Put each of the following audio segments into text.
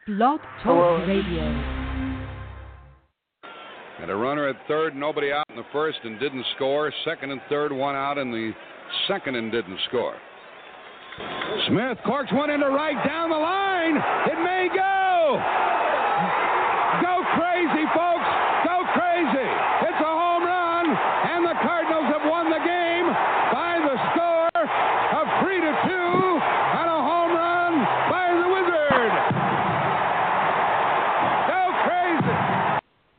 Blog Talk Radio. Had a runner at third, nobody out in the first and didn't score. Second and third, one out in the second and didn't score. Smith corks one into right down the line. It may go. Go crazy, folks. Go crazy. It's a home run, and the Cardinals have won the game by the score of 3-2 on a home run by the Wizard. Go crazy.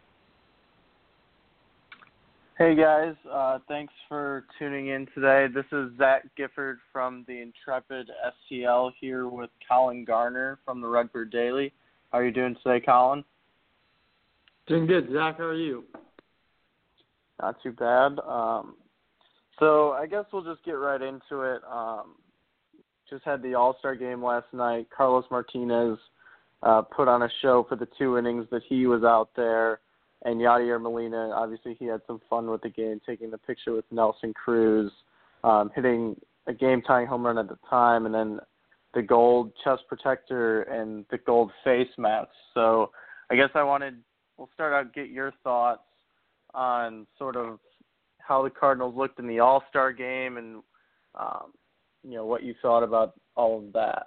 Hey guys, thanks for tuning in today. This is Zach Gifford from the Intrepid STL here with Colin Garner from the Redbird Daily. How are you doing today, Colin? Doing good, Zach. How are you? Not too bad. So I guess we'll just get right into it. Just had the All-Star game last night. Carlos Martinez put on a show for the 2 innings that he was out there. And Yadier Molina, obviously he had some fun with the game, taking the picture with Nelson Cruz, hitting a game-tying home run at the time, and then the gold chest protector and the gold face mask. So I guess we'll start out, get your thoughts on sort of how the Cardinals looked in the All-Star game and, what you thought about all of that.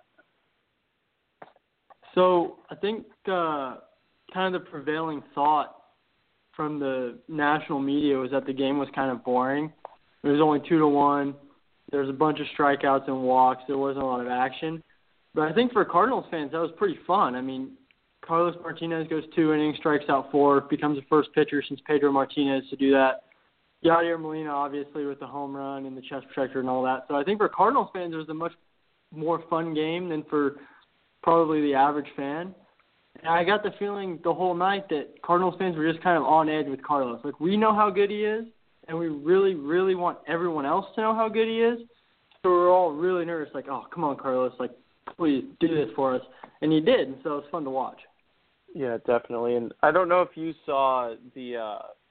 So I think kind of the prevailing thought from the national media was that the game was kind of boring. It was only 2-1. There was a bunch of strikeouts and walks. There wasn't a lot of action. But I think for Cardinals fans, that was pretty fun. I mean, Carlos Martinez goes 2 innings, strikes out 4, becomes the first pitcher since Pedro Martinez to do that. Yadier Molina, obviously, with the home run and the chest protector and all that. So I think for Cardinals fans, it was a much more fun game than for probably the average fan. And I got the feeling the whole night that Cardinals fans were just kind of on edge with Carlos. Like, we know how good he is, and we really, really want everyone else to know how good he is. So we're all really nervous, like, oh, come on, Carlos, like, please do this for us. And he did, and so it was fun to watch. Yeah, definitely. And I don't know if you saw the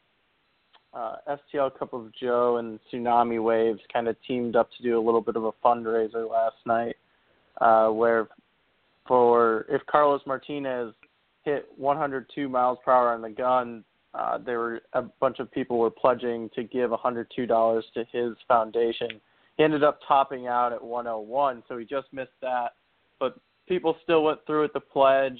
STL Cup of Joe and Tsunami Waves kind of teamed up to do a little bit of a fundraiser last night where if Carlos Martinez hit 102 miles per hour on the gun, a bunch of people were pledging to give $102 to his foundation. He ended up topping out at 101, so he just missed that. But people still went through with the pledge.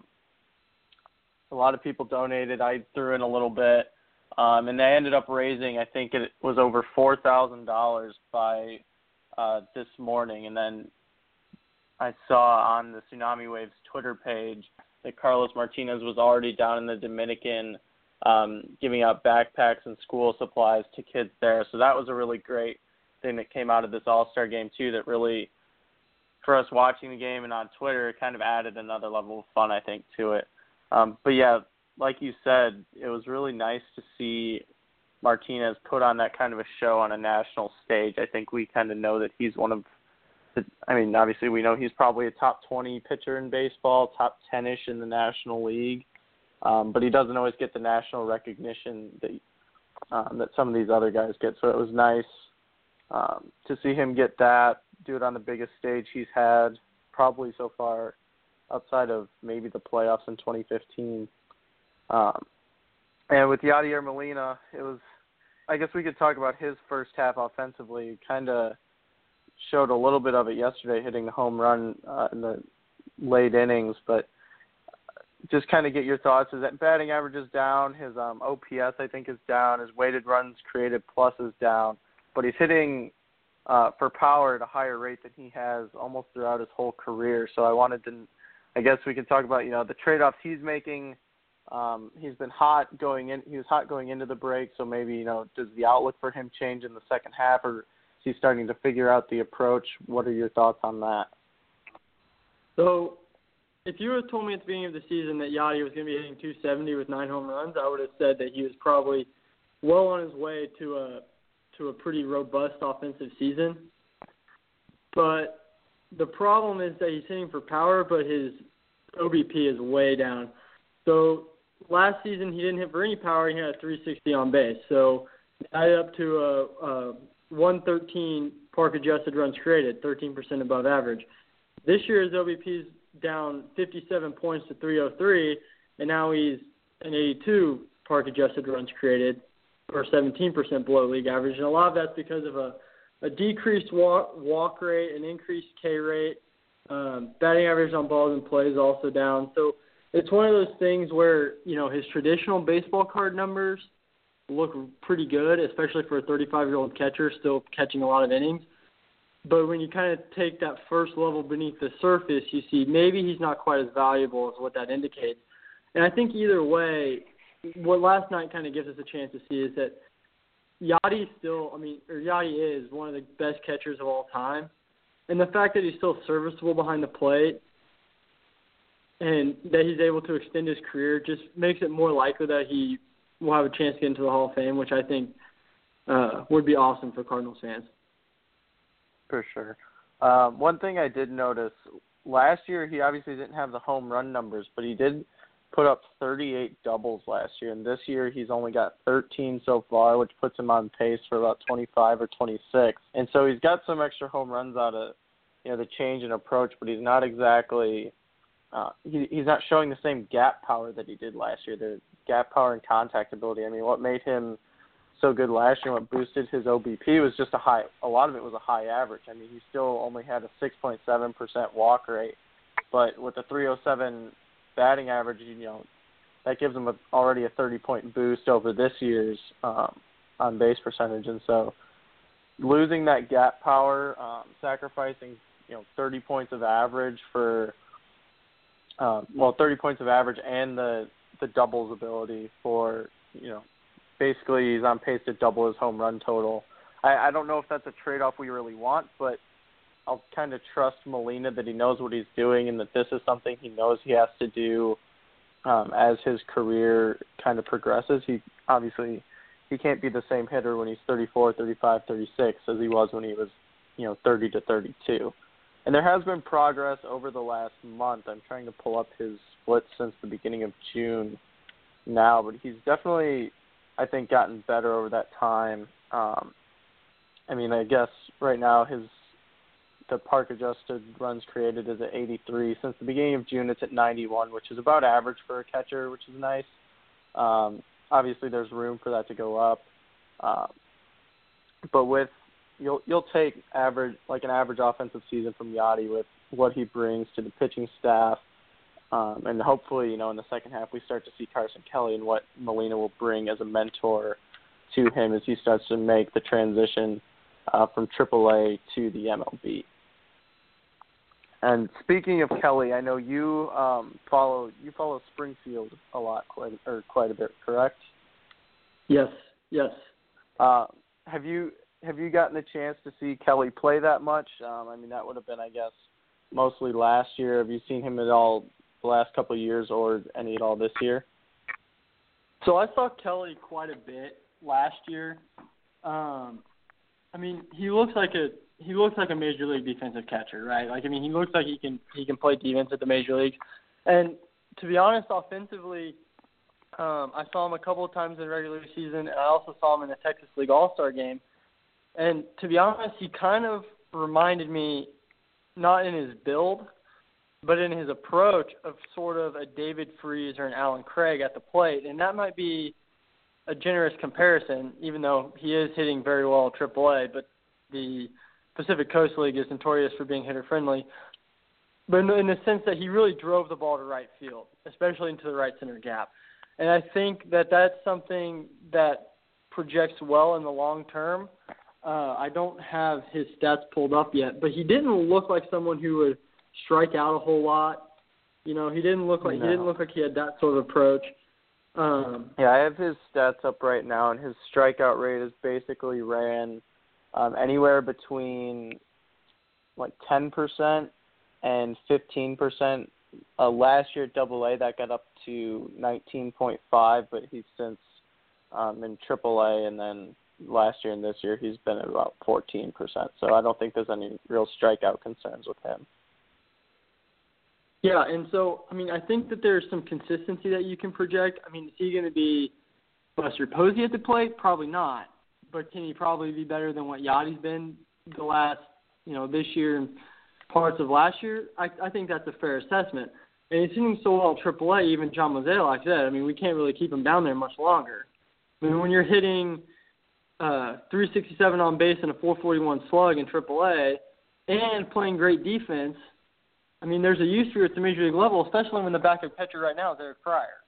A lot of people donated. I threw in a little bit. And they ended up raising, I think it was over $4,000 by this morning. And then I saw on the Tsunami Waves Twitter page that Carlos Martinez was already down in the Dominican giving out backpacks and school supplies to kids there. So that was a really great thing that came out of this All-Star game, too, that really, for us watching the game and on Twitter, it kind of added another level of fun, I think, to it. But, yeah, like you said, it was really nice to see Martinez put on that kind of a show on a national stage. I think we kind of know that he's one of obviously we know he's probably a top 20 pitcher in baseball, top 10-ish in the National League, but he doesn't always get the national recognition that some of these other guys get. So it was nice to see him get that, do it on the biggest stage he's had probably so far outside of maybe the playoffs in 2015. And with Yadier Molina, I guess we could talk about his first half offensively. Kind of showed a little bit of it yesterday, hitting the home run in the late innings, but just kind of get your thoughts. His batting average is down. His OPS, I think, is down. His weighted runs created plus is down, but he's hitting for power at a higher rate than he has almost throughout his whole career. So I guess we could talk about, the trade-offs he's making. He's been hot going in. He was hot going into the break, so maybe, does the outlook for him change in the second half, or he's starting to figure out the approach? What are your thoughts on that? So if you would have told me at the beginning of the season that Yadier was going to be hitting 270 with 9 home runs, I would have said that he was probably well on his way to a pretty robust offensive season. But the problem is that he's hitting for power, but his OBP is way down. So last season he didn't hit for any power. He had a 360 on base. So added up to a 113 park adjusted runs created, 13% above average. This year his OBP is down 57 points to 303, and now he's an 82 park-adjusted runs created, or 17% below league average. And a lot of that's because of a decreased walk rate, an increased K rate. Batting average on balls in play is also down. So it's one of those things where, his traditional baseball card numbers look pretty good, especially for a 35-year-old catcher still catching a lot of innings. But when you kind of take that first level beneath the surface, you see maybe he's not quite as valuable as what that indicates. And I think either way, what last night kind of gives us a chance to see is that Yadi is one of the best catchers of all time. And the fact that he's still serviceable behind the plate and that he's able to extend his career just makes it more likely that he will have a chance to get into the Hall of Fame, which I think would be awesome for Cardinals fans. For sure. One thing I did notice, last year he obviously didn't have the home run numbers, but he did put up 38 doubles last year, and this year he's only got 13 so far, which puts him on pace for about 25 or 26. And so he's got some extra home runs out of the change in approach, but he's not exactly he's not showing the same gap power that he did last year. The gap power and contact ability. I mean, what made him so good last year, what boosted his OBP was just a lot of it was a high average. I mean, he still only had a 6.7% walk rate, but with the 307 batting average, that gives him already a 30-point boost over this year's on-base percentage. And so losing that gap power, sacrificing, 30 points of average for 30 points of average and the doubles ability for, basically he's on pace to double his home run total. I don't know if that's a trade-off we really want, but I'll kind of trust Molina that he knows what he's doing and that this is something he knows he has to do as his career kind of progresses. He can't be the same hitter when he's 34, 35, 36 as he was when he was, 30 to 32. And there has been progress over the last month. I'm trying to pull up his splits since the beginning of June now, but he's definitely, I think, gotten better over that time. I guess right now the park-adjusted runs created is at 83. Since the beginning of June, it's at 91, which is about average for a catcher, which is nice. Obviously, there's room for that to go up. But with you'll take an average offensive season from Yadi with what he brings to the pitching staff, and hopefully, in the second half, we start to see Carson Kelly and what Molina will bring as a mentor to him as he starts to make the transition from AAA to the MLB. And speaking of Kelly, I know you follow Springfield a lot, quite a bit, correct? Yes. Have you gotten a chance to see Kelly play that much? That would have been, I guess, mostly last year. Have you seen him at all the last couple of years or any at all this year? So I saw Kelly quite a bit last year. He looks like a major league defensive catcher, right? He looks like he can play defense at the major leagues. And to be honest, offensively, I saw him a couple of times in the regular season, and I also saw him in the Texas League All-Star game. And to be honest, he kind of reminded me, not in his build, but in his approach, of sort of a David Freese or an Alan Craig at the plate. And that might be a generous comparison, even though he is hitting very well at AAA, but the Pacific Coast League is notorious for being hitter-friendly. But in the sense that he really drove the ball to right field, especially into the right center gap. And I think that that's something that projects well in the long term. I don't have his stats pulled up yet, but he didn't look like someone who would strike out a whole lot. He didn't look like he had that sort of approach. I have his stats up right now, and his strikeout rate has basically ran anywhere between 10% and 15%. Last year at AA, that got up to 19.5, but he's since in AAA, and then last year and this year he's been at about 14%. So I don't think there's any real strikeout concerns with him. Yeah, and so, I think that there's some consistency that you can project. Is he going to be Buster Posey at the plate? Probably not. But can he probably be better than what Yadi's been the last, this year and parts of last year, I think that's a fair assessment. And he's hitting so well at AAA, even John Mozeliak said, I mean, we can't really keep him down there much longer. I mean, when you're hitting 367 on base and a 441 slug in AAA and playing great defense, I mean, there's a use for you at the major league level, especially when the backup catcher right now is Eric Fryer.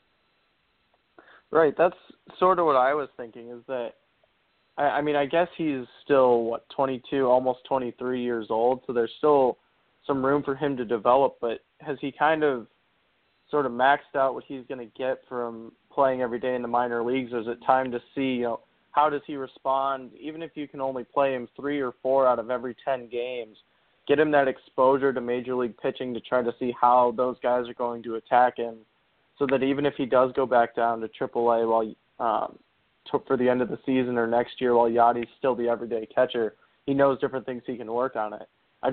Right, that's sort of what I was thinking, is that, I mean, I guess he's still, 22, almost 23 years old, so there's still some room for him to develop, but has he kind of sort of maxed out what he's going to get from playing every day in the minor leagues, or is it time to see, how does he respond, even if you can only play him 3 or 4 out of every 10 games, get him that exposure to major league pitching to try to see how those guys are going to attack him, so that even if he does go back down to AAA for the end of the season or next year while Yadi's still the everyday catcher, he knows different things he can work on it. I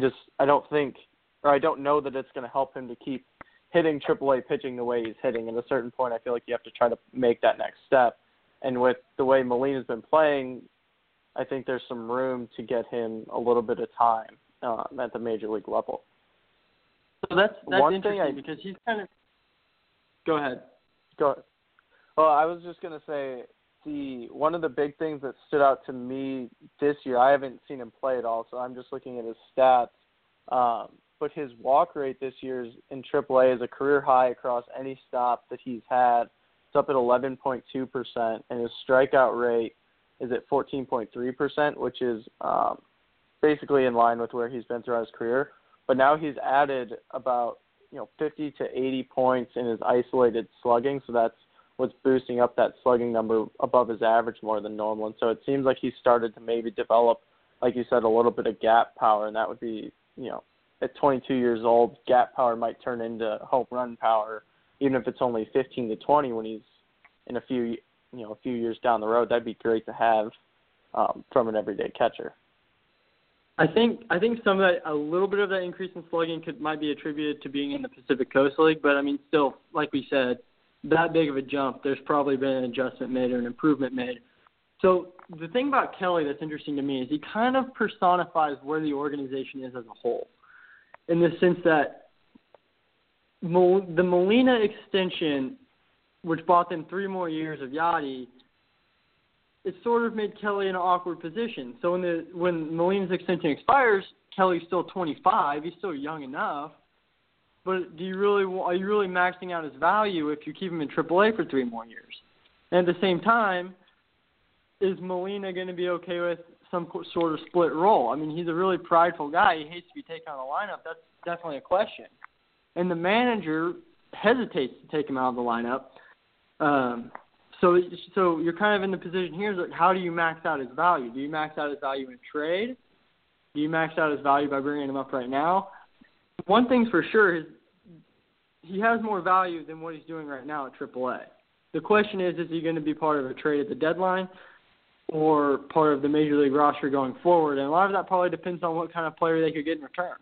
don't know that it's going to help him to keep hitting AAA pitching the way he's hitting. At a certain point, I feel like you have to try to make that next step. And with the way Molina's been playing, I think there's some room to get him a little bit of time at the major league level. So that's one interesting thing because he's kind of – go ahead. Go ahead. Well, I was just going to say one of the big things that stood out to me this year, I haven't seen him play at all, so I'm just looking at his stats. But his walk rate this year in AAA is a career high across any stop that he's had. It's up at 11.2%, and his strikeout rate is at 14.3%, which is basically in line with where he's been throughout his career. But now he's added about 50 to 80 points in his isolated slugging, so that's what's boosting up that slugging number above his average more than normal. And so it seems like he's started to maybe develop, like you said, a little bit of gap power, and that would be, at 22 years old, gap power might turn into home run power, even if it's only 15 to 20 when he's in a few years down the road. That'd be great to have from an everyday catcher. I think some of that, a little bit of that increase in slugging might be attributed to being in the Pacific Coast League, but I mean, still, like we said, that big of a jump, there's probably been an adjustment made or an improvement made. So the thing about Kelly that's interesting to me is he kind of personifies where the organization is as a whole, in the sense that the Molina extension, which bought them 3 more years of Yadi, it sort of made Kelly in an awkward position. So when Molina's extension expires, Kelly's still 25. He's still young enough. But are you really maxing out his value if you keep him in AAA for 3 more years? And at the same time, is Molina going to be okay with some sort of split role? I mean, he's a really prideful guy. He hates to be taken out of the lineup. That's definitely a question. And the manager hesitates to take him out of the lineup. So you're kind of in the position here, is like, how do you max out his value? Do you max out his value in trade? Do you max out his value by bringing him up right now? One thing's for sure is he has more value than what he's doing right now at AAA. The question is he going to be part of a trade at the deadline or part of the Major League roster going forward? And a lot of that probably depends on what kind of player they could get in return.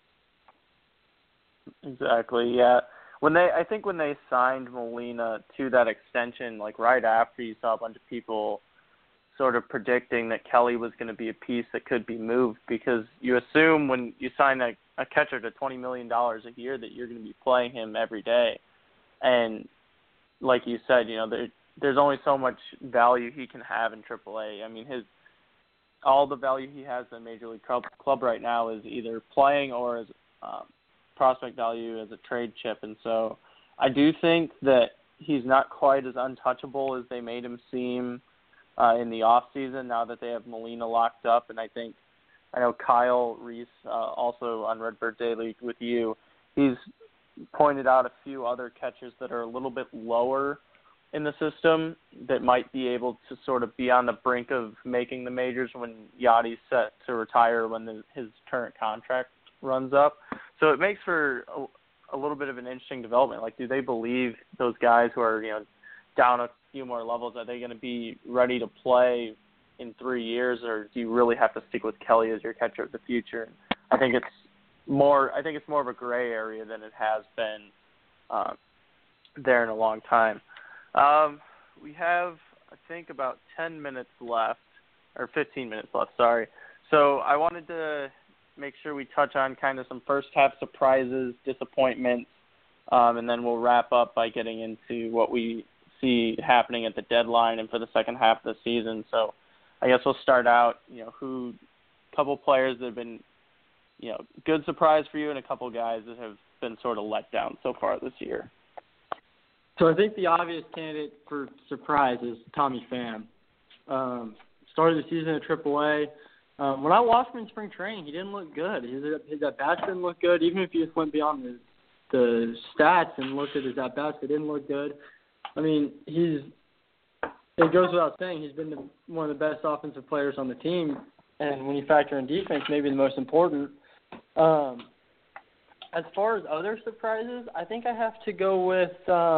Exactly, yeah. I think when they signed Molina to that extension, like right after, you saw a bunch of people sort of predicting that Kelly was going to be a piece that could be moved, because you assume when you sign a catcher to $20 million a year that you're going to be playing him every day. And like you said, there's only so much value he can have in AAA. I mean, all the value he has in Major League club right now is either playing or as prospect value as a trade chip. And so I do think that he's not quite as untouchable as they made him seem in the off season, now that they have Molina locked up. And I know Kyle Reese, also on Redbird Daily with you, he's pointed out a few other catchers that are a little bit lower in the system that might be able to sort of be on the brink of making the majors when Yadi's set to retire when his current contract runs up. So it makes for a little bit of an interesting development. Like, do they believe those guys who are, down a few more levels, are they going to be ready to play in 3 years, or do you really have to stick with Kelly as your catcher of the future? I think it's more of a gray area than it has been there in a long time. We have, I think, about 10 minutes left, or 15 minutes left, sorry. So I wanted to make sure we touch on kind of some first half surprises, disappointments, and then we'll wrap up by getting into what we see happening at the deadline and for the second half of the season. So I guess we'll start out, a couple players that have been, good surprise for you and a couple guys that have been sort of let down so far this year. So I think the obvious candidate for surprise is Tommy Pham. Started the season at AAA. When I watched him in spring training, he didn't look good. His at-bats didn't look good. Even if you just went beyond the stats and looked at his at-bats, they didn't look good. I mean, it goes without saying, he's been one of the best offensive players on the team. And when you factor in defense, maybe the most important. As far as other surprises, I think I have to go with,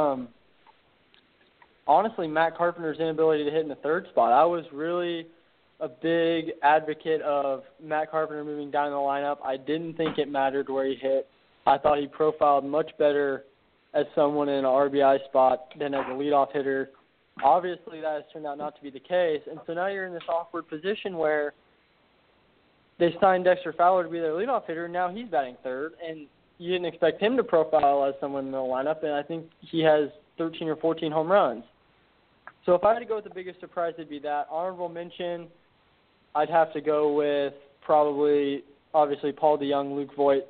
honestly, Matt Carpenter's inability to hit in the third spot. I was really a big advocate of Matt Carpenter moving down the lineup. I didn't think it mattered where he hit. I thought he profiled much better as someone in an RBI spot than as a leadoff hitter. Obviously, that has turned out not to be the case. And so now you're in this awkward position where they signed Dexter Fowler to be their leadoff hitter, and now he's batting third. And you didn't expect him to profile as someone in the lineup, and I think he has 13 or 14 home runs. So if I had to go with the biggest surprise, it'd be that. Honorable mention, I'd have to go with obviously, Paul DeJong, Luke Voigt,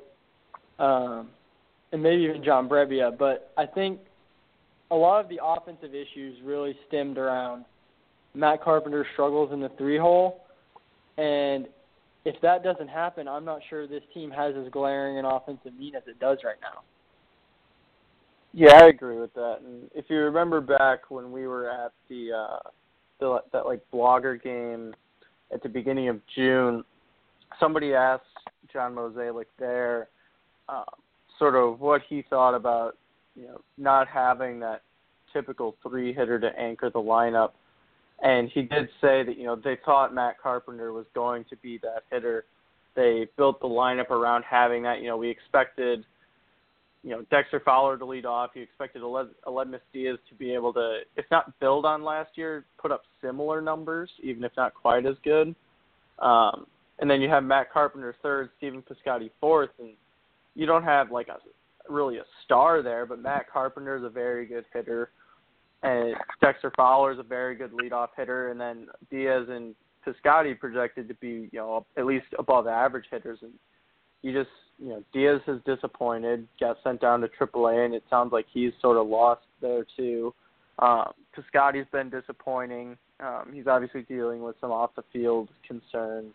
and maybe even John Brebbia. But I think a lot of the offensive issues really stemmed around Matt Carpenter's struggles in the three-hole. And if that doesn't happen, I'm not sure this team has as glaring an offensive need as it does right now. Yeah, I agree with that. And if you remember back when we were at that blogger game at the beginning of June, somebody asked John Mozeliak there sort of what he thought about not having that typical three hitter to anchor the lineup. And he did say that, they thought Matt Carpenter was going to be that hitter. They built the lineup around having that. We expected, Dexter Fowler to lead off. You expected Aledmys Diaz to be able to, if not build on last year, put up similar numbers, even if not quite as good. And then you have Matt Carpenter third, Stephen Piscotty fourth, and you don't have really a star there, but Matt Carpenter is a very good hitter. And Dexter Fowler is a very good leadoff hitter, and then Diaz and Piscotty projected to be, at least above average hitters. And Diaz has disappointed, got sent down to AAA, and it sounds like he's sort of lost there too. Piscotty's been disappointing. He's obviously dealing with some off-the-field concerns.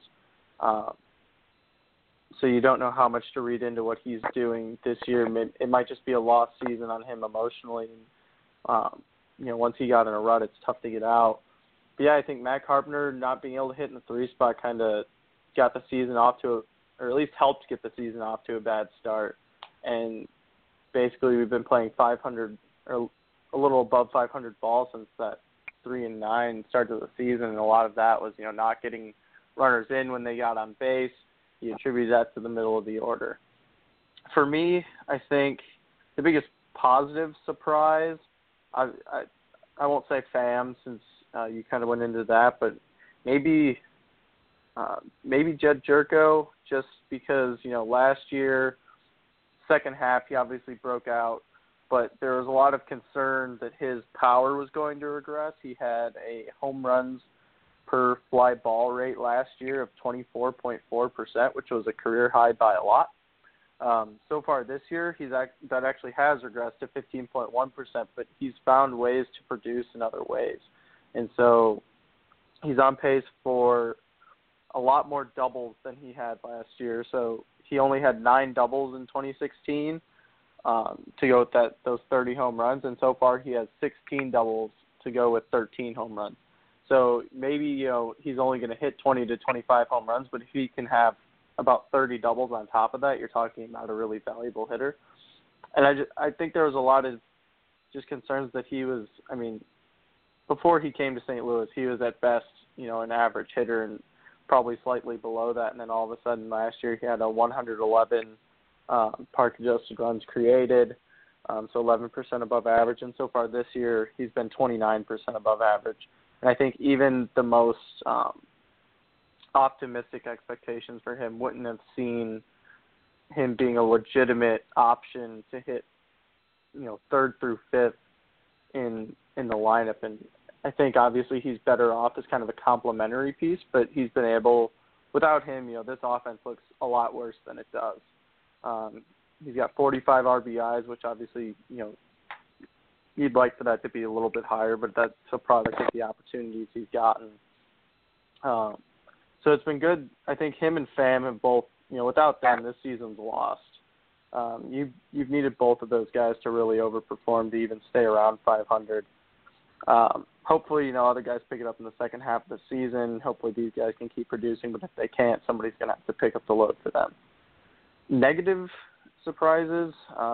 So you don't know how much to read into what he's doing this year. It might just be a lost season on him emotionally. Once he got in a rut, it's tough to get out. But yeah, I think Matt Carpenter not being able to hit in the three spot kind of got the season off to, or at least helped get the season off to a bad start. And basically we've been playing 500 or a little above 500 balls since that 3-9 start of the season. And a lot of that was, not getting runners in when they got on base. He attributed that to the middle of the order. For me, I think the biggest positive surprise, I won't say Pham since you kind of went into that, but maybe Jedd Gyorko, just because, last year, second half, he obviously broke out, but there was a lot of concern that his power was going to regress. He had a home runs per fly ball rate last year of 24.4%, which was a career high by a lot. So far this year, that actually has regressed to 15.1%, but he's found ways to produce in other ways. And so he's on pace for a lot more doubles than he had last year. So he only had 9 doubles in 2016 to go with those 30 home runs, and so far he has 16 doubles to go with 13 home runs. So maybe, he's only going to hit 20 to 25 home runs, but if he can have about 30 doubles on top of that, you're talking about a really valuable hitter. And I think there was a lot of just concerns that he was, before he came to St. Louis, he was at best, an average hitter and probably slightly below that. And then all of a sudden last year he had a 111 park-adjusted runs created, so 11% above average. And so far this year he's been 29% above average. And I think even the most optimistic expectations for him wouldn't have seen him being a legitimate option to hit, third through fifth in the lineup. And I think obviously he's better off as kind of a complementary piece, but he's been able, without him, this offense looks a lot worse than it does. He's got 45 RBIs, which obviously, you'd like for that to be a little bit higher, but that's a product of the opportunities he's gotten. So it's been good. I think him and Pham have both, without them, this season's lost. You've needed both of those guys to really overperform to even stay around 500. Hopefully, other guys pick it up in the second half of the season. Hopefully these guys can keep producing, but if they can't, somebody's going to have to pick up the load for them. Negative surprises.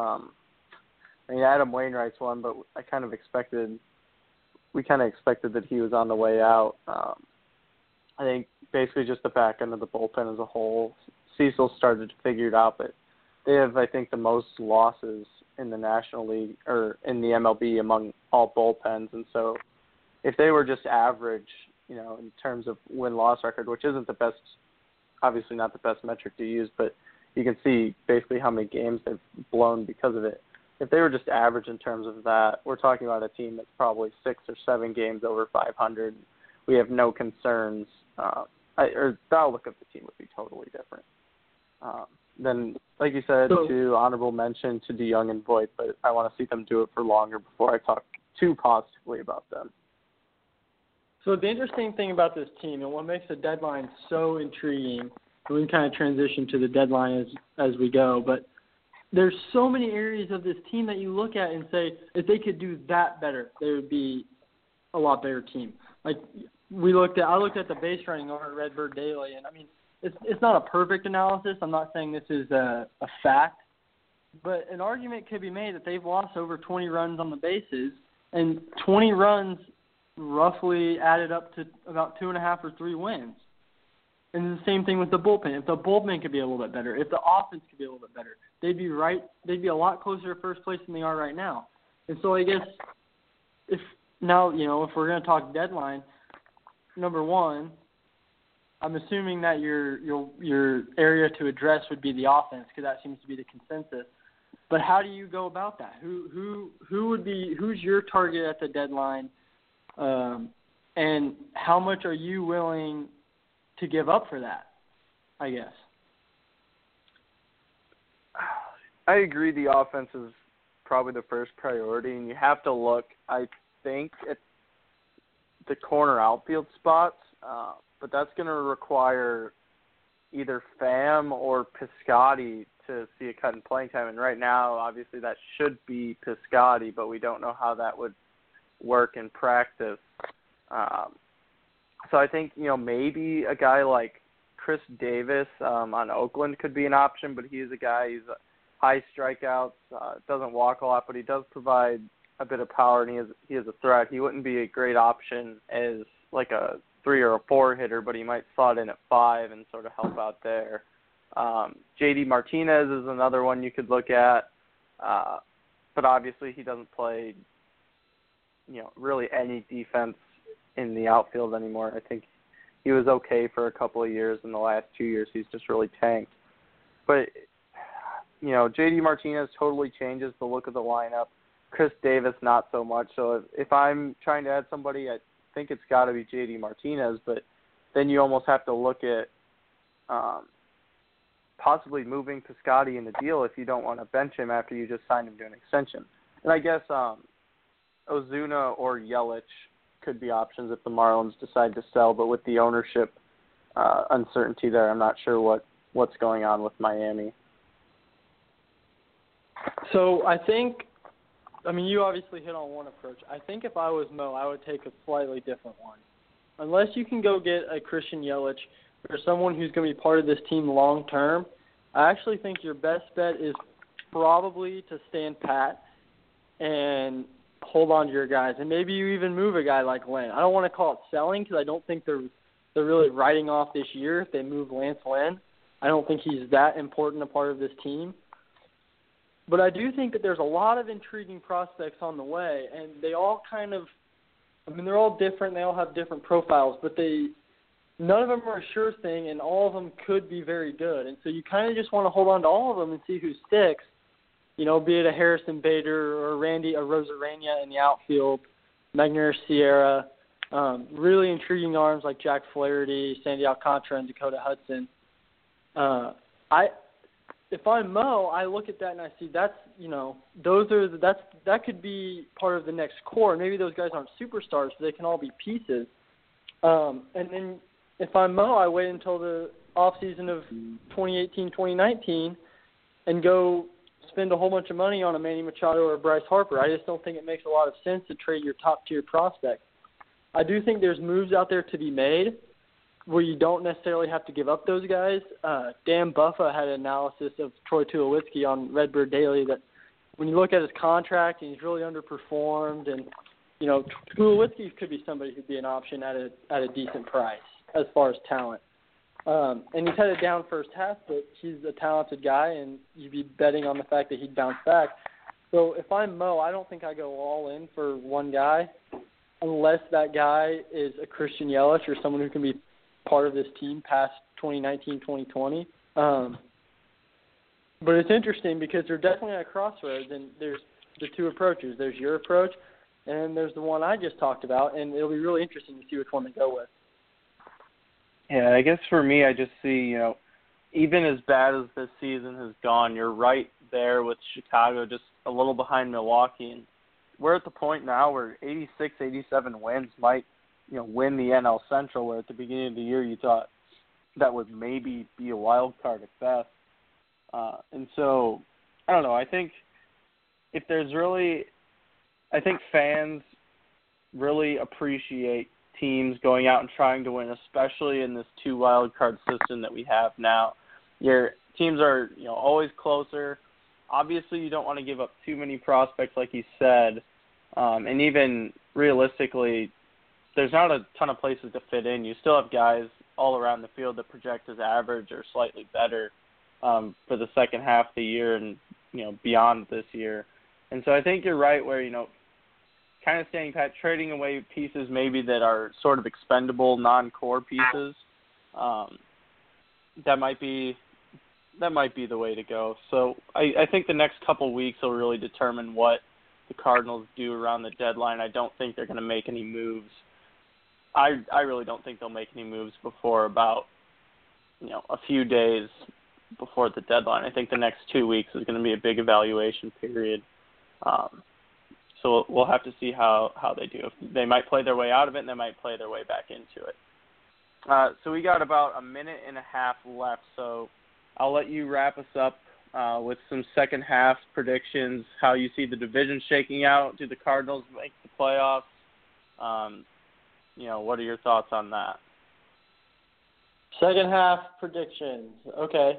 Adam Wainwright's one, but we kind of expected that he was on the way out. I think basically just the back end of the bullpen as a whole. Cecil started to figure it out, but they have, I think, the most losses in the National League or in the MLB among all bullpens. And so if they were just average, in terms of win-loss record, which isn't the best, obviously not the best metric to use, but you can see basically how many games they've blown because of it. If they were just average in terms of that, we're talking about a team that's probably 6 or 7 games over 500. We have no concerns. Or the outlook of the team would be totally different. Then, like you said, to honorable mention to DeYoung and Voit, but I want to see them do it for longer before I talk too positively about them. So the interesting thing about this team and what makes the deadline so intriguing, and we can kind of transition to the deadline as we go, but there's so many areas of this team that you look at and say, if they could do that better, they would be a lot better team. Like I looked at the base running over at Redbird Daily, and I mean, it's not a perfect analysis. I'm not saying this is a fact, but an argument could be made that they've lost over 20 runs on the bases, and 20 runs roughly added up to about 2.5 or 3 wins. And the same thing with the bullpen. If the bullpen could be a little bit better, if the offense could be a little bit better, they'd be a lot closer to first place than they are right now. And so I guess if we're going to talk deadline, number one, I'm assuming that your area to address would be the offense, because that seems to be the consensus. But how do you go about that? Who's your target at the deadline, and how much are you willing to give up for that, I guess? I agree the offense is probably the first priority, and you have to look, I think, at the corner outfield spots, but that's going to require either Pham or Piscotty to see a cut in playing time. And right now, obviously, that should be Piscotty, but we don't know how that would work in practice. So I think, maybe a guy like Chris Davis on Oakland could be an option, but he's a guy, he's high strikeouts, doesn't walk a lot, but he does provide a bit of power, and he is a threat. He wouldn't be a great option as like a 3 or a 4 hitter, but he might slot in at 5 and sort of help out there. JD Martinez is another one you could look at, but obviously he doesn't play, really any defense in the outfield anymore. I think he was okay for a couple of years. In the last 2 years, he's just really tanked. But, JD Martinez totally changes the look of the lineup. Chris Davis, not so much. So if I'm trying to add somebody, I think it's got to be JD Martinez, but then you almost have to look at possibly moving Piscotty in the deal if you don't want to bench him after you just signed him to an extension. And I guess Ozuna or Yelich could be options if the Marlins decide to sell, but with the ownership uncertainty there, I'm not sure what's going on with Miami. So I think, you obviously hit on one approach. I think if I was Mo, I would take a slightly different one. Unless you can go get a Christian Yelich or someone who's going to be part of this team long term, I actually think your best bet is probably to stand pat and hold on to your guys. And maybe you even move a guy like Lynn. I don't want to call it selling because I don't think they're really writing off this year if they move Lance Lynn. I don't think he's that important a part of this team. But I do think that there's a lot of intriguing prospects on the way, and they all kind of, they're all different. They all have different profiles, but they none of them are a sure thing, and all of them could be very good. And so you kind of just want to hold on to all of them and see who sticks, be it a Harrison Bader or a Rosarania in the outfield, Magneuris Sierra, really intriguing arms like Jack Flaherty, Sandy Alcantara, and Dakota Hudson. If I'm Mo, I look at that and I see that could be part of the next core. Maybe those guys aren't superstars, but they can all be pieces. And then if I'm Mo, I wait until the off season of 2018-2019 and go spend a whole bunch of money on a Manny Machado or a Bryce Harper. I just don't think it makes a lot of sense to trade your top-tier prospect. I do think there's moves out there to be made where you don't necessarily have to give up those guys. Dan Buffa had an analysis of Troy Tulowitzki on Redbird Daily that when you look at his contract and he's really underperformed, and Tulowitzki could be somebody who'd be an option at a decent price as far as talent. And he's headed down first half, but he's a talented guy, and you'd be betting on the fact that he'd bounce back. So if I'm Mo, I don't think I go all in for one guy unless that guy is a Christian Yelich or someone who can be part of this team past 2019, 2020. But it's interesting because they're definitely at a crossroads, and there's the two approaches. There's your approach, and there's the one I just talked about, and it'll be really interesting to see which one they go with. Yeah, I guess for me, I just see, even as bad as this season has gone, you're right there with Chicago, just a little behind Milwaukee. And we're at the point now where 86, 87 wins might, win the NL Central, where at the beginning of the year you thought that would maybe be a wild card at best. And so, I don't know, I think fans really appreciate teams going out and trying to win, especially in this 2 wild card system that we have now. Your teams are, always closer. Obviously, you don't want to give up too many prospects, like you said, and even realistically, there's not a ton of places to fit in. You still have guys all around the field that project as average or slightly better for the second half of the year and beyond this year. And so I think you're right where kind of staying pat, trading away pieces maybe that are sort of expendable, non-core pieces. That might be the way to go. So I think the next couple of weeks will really determine what the Cardinals do around the deadline. I don't think they're going to make any moves. I really don't think they'll make any moves before about a few days before the deadline. I think the next 2 weeks is going to be a big evaluation period. So we'll have to see how they do. They might play their way out of it, and they might play their way back into it. So we got about a minute and a half left, so I'll let you wrap us up with some second half predictions, how you see the division shaking out. Do the Cardinals make the playoffs? What are your thoughts on that? Second half predictions. Okay.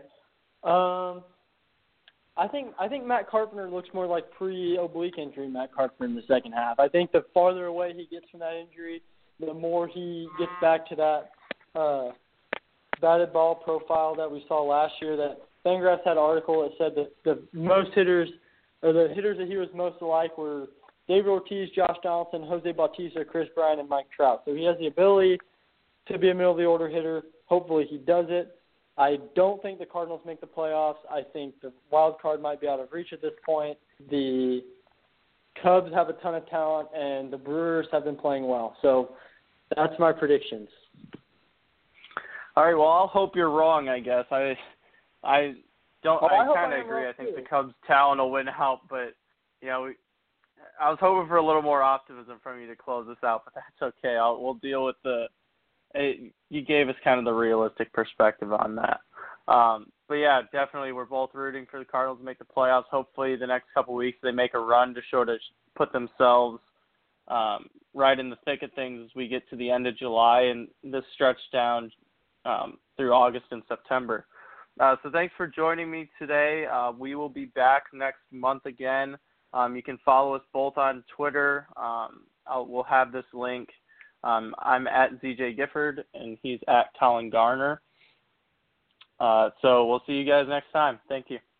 I think Matt Carpenter looks more like pre-oblique injury Matt Carpenter in the second half. I think the farther away he gets from that injury, the more he gets back to that batted ball profile that we saw last year. That Fangraphs had an article that said that the hitters that he was most alike were David Ortiz, Josh Donaldson, Jose Bautista, Chris Bryant, and Mike Trout. So he has the ability to be a middle-of-the-order hitter. Hopefully he does it. I don't think the Cardinals make the playoffs. I think the wild card might be out of reach at this point. The Cubs have a ton of talent, and the Brewers have been playing well. So that's my predictions. All right, well, I'll hope you're wrong, I guess. I kind of agree. I think the Cubs' talent will win out, but, I was hoping for a little more optimism from you to close this out, but that's okay. We'll deal with you gave us kind of the realistic perspective on that. But, yeah, definitely we're both rooting for the Cardinals to make the playoffs. Hopefully the next couple of weeks they make a run to sort of put themselves right in the thick of things as we get to the end of July and this stretch down through August and September. So thanks for joining me today. We will be back next month again. You can follow us both on Twitter. We'll have this link. I'm at ZJ Gifford, and he's at Colin Garner. So we'll see you guys next time. Thank you.